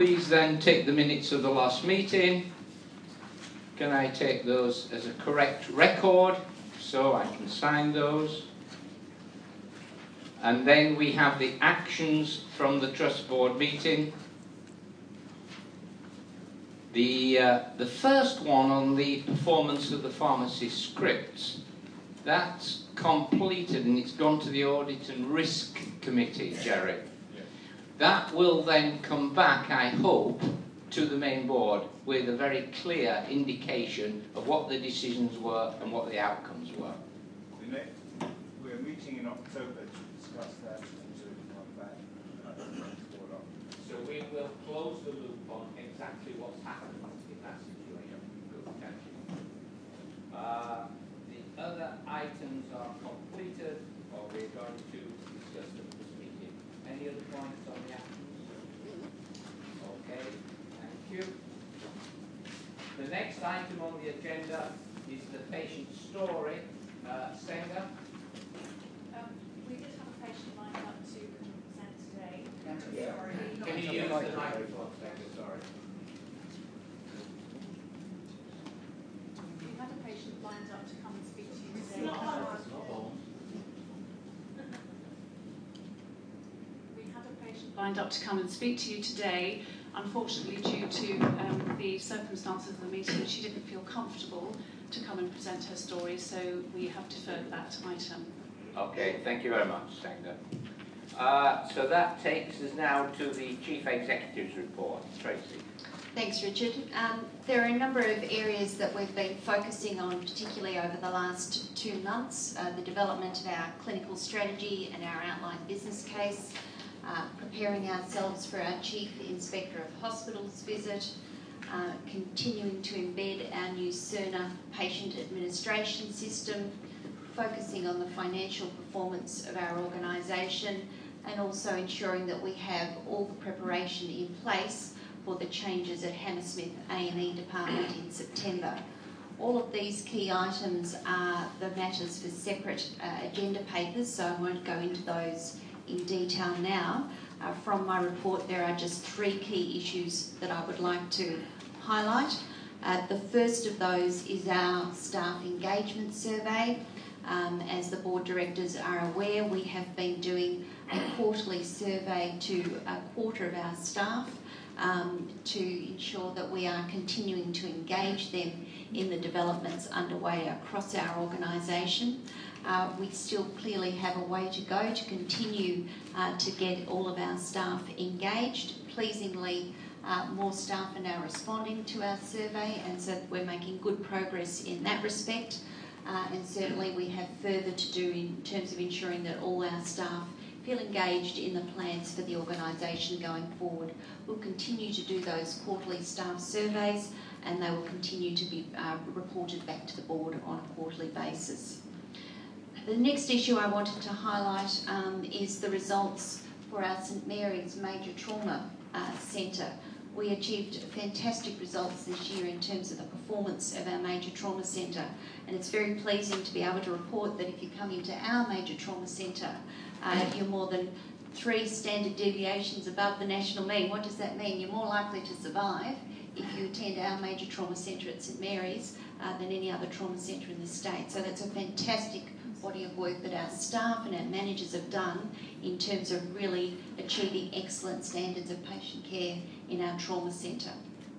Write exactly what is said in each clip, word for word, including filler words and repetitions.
Please then take the minutes of the last meeting. Can I take those as a correct record so I can sign those? And then we have the actions from the Trust Board meeting. The, uh, the first one on the performance of the pharmacy scripts, that's completed and it's gone to the Audit and Risk Committee, Jerry. Yes. That will then come back, I hope, to the main board with a very clear indication of what the decisions were and what the outcomes were. The next, we're meeting in October to discuss that and to come back. So we will close the loop on exactly what's happened in that situation. Good, thank you. Uh, the other items are completed, or we're going to discuss them this meeting. Any other points on the actions? Okay, thank you. The next item on the agenda is the patient story. Uh, Senga? Um, we did have a patient lined up to present today. Yeah. Can you use the microphone, Senga? Sorry. We had a patient lined up to come and speak to you today. We had a patient lined up to come and speak to you today. Unfortunately, due to um, the circumstances of the meeting, she didn't feel comfortable to come and present her story, so we have deferred that item. Okay, thank you very much, Senga. Uh, so that takes us now to the Chief Executive's report. Tracy. Thanks, Richard. Um, there are a number of areas that we've been focusing on, particularly over the last two months. Uh, the development of our clinical strategy and our outlined business case, uh, preparing ourselves for our Chief Inspector of Hospitals visit, uh, continuing to embed our new Cerner patient administration system, focusing on the financial performance of our organisation, and also ensuring that we have all the preparation in place for the changes at Hammersmith A and E department in September. All of these key items are the matters for separate uh, agenda papers, so I won't go into those in detail now. Uh, from my report, there are just three key issues that I would like to highlight. Uh, the first of those is our staff engagement survey. Um, as the board directors are aware, we have been doing a quarterly survey to a quarter of our staff um, to ensure that we are continuing to engage them in the developments underway across our organisation. Uh, we still clearly have a way to go to continue uh, to get all of our staff engaged. Pleasingly, uh, more staff are now responding to our survey, and so we're making good progress in that respect. Uh, and certainly we have further to do in terms of ensuring that all our staff feel engaged in the plans for the organisation going forward. We'll continue to do those quarterly staff surveys, and they will continue to be uh, reported back to the board on a quarterly basis. The next issue I wanted to highlight um, is the results for our St Mary's Major Trauma uh, Centre. We achieved fantastic results this year in terms of the performance of our Major Trauma Centre, and it's very pleasing to be able to report that if you come into our Major Trauma Centre, uh, you're more than three standard deviations above the national mean. What does that mean? You're more likely to survive if you attend our Major Trauma Centre at St Mary's uh, than any other trauma centre in the state. So that's a fantastic body of work that our staff and our managers have done in terms of really achieving excellent standards of patient care in our trauma centre.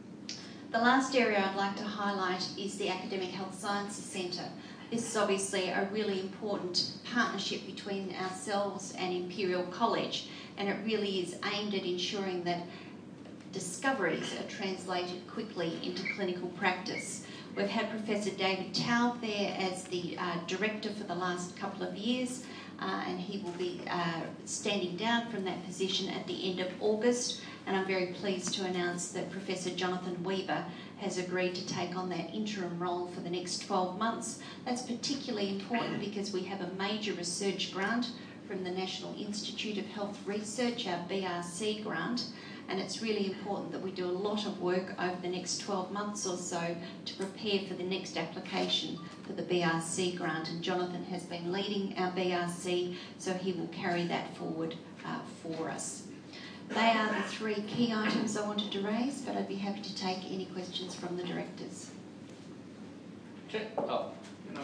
The last area I'd like to highlight is the Academic Health Sciences Centre. This is obviously a really important partnership between ourselves and Imperial College, and it really is aimed at ensuring that discoveries are translated quickly into clinical practice. We've had Professor David Taub there as the uh, director for the last couple of years, uh, and he will be uh, standing down from that position at the end of August, and I'm very pleased to announce that Professor Jonathan Weaver has agreed to take on that interim role for the next twelve months. That's particularly important because we have a major research grant from the National Institute of Health Research, our B R C grant, and it's really important that we do a lot of work over the next twelve months or so to prepare for the next application for the B R C grant, and Jonathan has been leading our B R C, so he will carry that forward uh, for us. They are the three key items I wanted to raise, but I'd be happy to take any questions from the directors. Oh, no.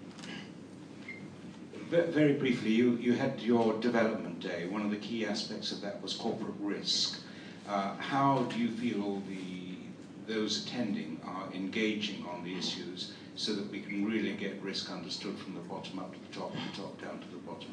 Ve- Very briefly, you, you had your development day. One of the key aspects of that was corporate risk. Uh, how do you feel the those attending are engaging on the issues so that we can really get risk understood from the bottom up to the top and the top down to the bottom?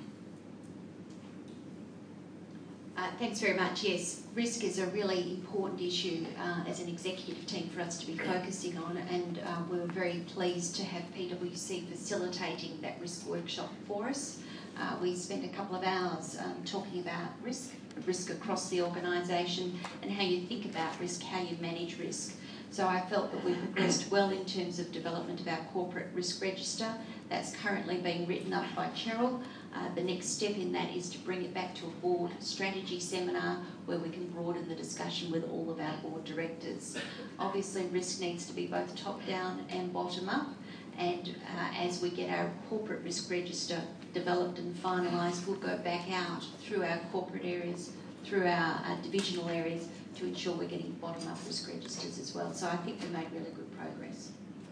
Uh, thanks very much. Yes, risk is a really important issue uh, as an executive team for us to be focusing on, and uh, we were very pleased to have P W C facilitating that risk workshop for us. Uh, we spent a couple of hours um, talking about risk, risk across the organisation, and how you think about risk, how you manage risk. So I felt that we progressed well in terms of development of our corporate risk register. That's currently being written up by Cheryl. Uh, the next step in that is to bring it back to a board strategy seminar where we can broaden the discussion with all of our board directors. Obviously, risk needs to be both top-down and bottom-up, and uh, as we get our corporate risk register developed and finalised, we'll go back out through our corporate areas, through our uh, divisional areas, to ensure we're getting bottom-up risk registers as well. So I think we made really good progress.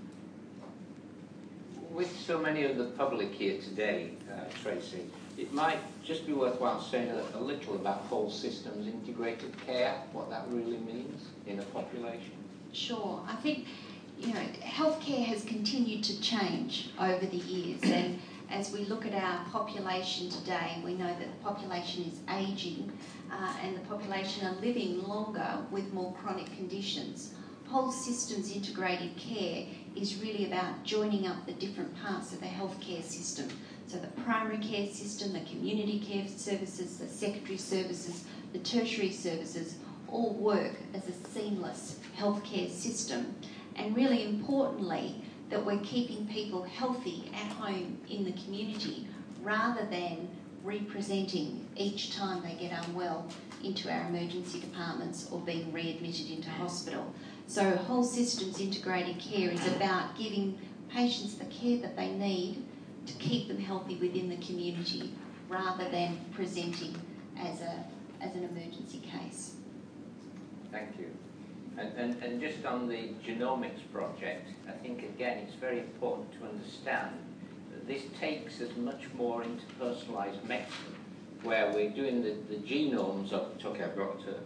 With so many of the public here today, uh, Tracy, it might just be worthwhile saying a, a little about whole systems integrated care, what that really means in a population. Sure. I think, you know, healthcare has continued to change over the years, and as we look at our population today, we know that the population is ageing uh, and the population are living longer with more chronic conditions. Whole systems integrated care is really about joining up the different parts of the healthcare system. So the primary care system, the community care services, the secondary services, the tertiary services all work as a seamless healthcare system. And really importantly, that we're keeping people healthy at home in the community rather than representing each time they get unwell into our emergency departments or being readmitted into hospital. So whole systems integrated care is about giving patients the care that they need to keep them healthy within the community rather than presenting as a as an emergency case. Thank you. And, and, and just on the genomics project, I think again it's very important to understand that this takes us much more into personalised medicine, where we're doing the, the genomes of, okay, I've got to,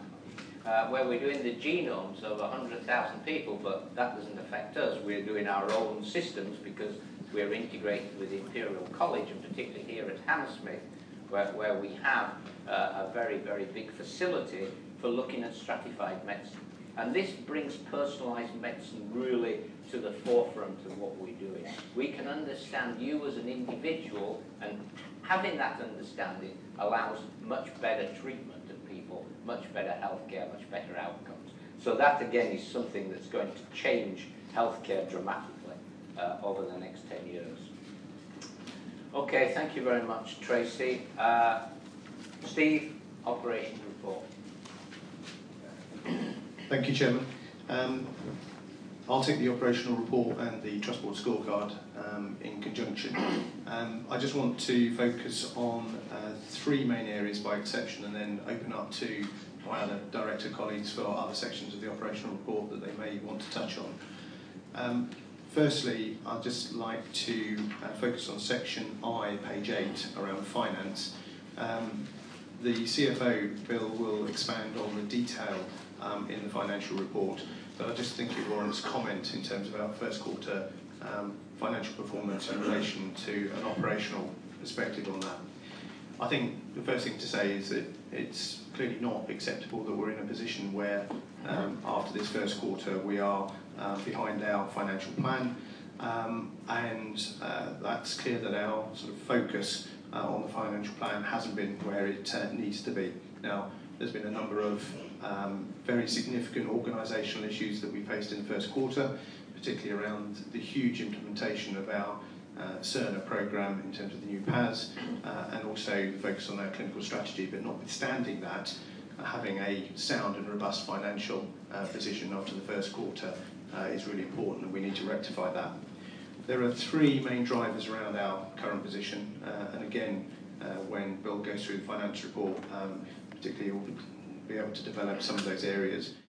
uh, where we're doing the genomes of one hundred thousand people, but that doesn't affect us. We're doing our own systems because we're integrated with the Imperial College, and particularly here at Hammersmith, where, where we have uh, a very, very big facility for looking at stratified medicine. And this brings personalised medicine really to the forefront of what we're doing. We can understand you as an individual, and having that understanding allows much better treatment of people, much better healthcare, much better outcomes. So that again is something that's going to change healthcare dramatically uh, over the next ten years. Okay, thank you very much, Tracy. Uh, Steve, operations report. Thank you, Chairman. Um, I'll take the operational report and the Trust Board scorecard um, in conjunction. Um, I just want to focus on uh, three main areas by exception, and then open up to my other director colleagues for other sections of the operational report that they may want to touch on. Um, firstly, I'd just like to uh, focus on section I, page eight, around finance. Um, the C F O, Bill, will expand on the detail Um, in the financial report, but I just think it warrants comment in terms of our first quarter um, financial performance in relation to an operational perspective on that. I think the first thing to say is that it's clearly not acceptable that we're in a position where um, after this first quarter we are uh, behind our financial plan, um, and uh, that's clear that our sort of focus uh, on the financial plan hasn't been where it uh, needs to be. Now, there's been a number of um, very significant organisational issues that we faced in the first quarter, particularly around the huge implementation of our uh, Cerner programme in terms of the new P A S, uh, and also the focus on our clinical strategy. But notwithstanding that, uh, having a sound and robust financial uh, position after the first quarter uh, is really important, and we need to rectify that. There are three main drivers around our current position, uh, and again, uh, when Bill goes through the finance report, um, particularly be able to develop some of those areas.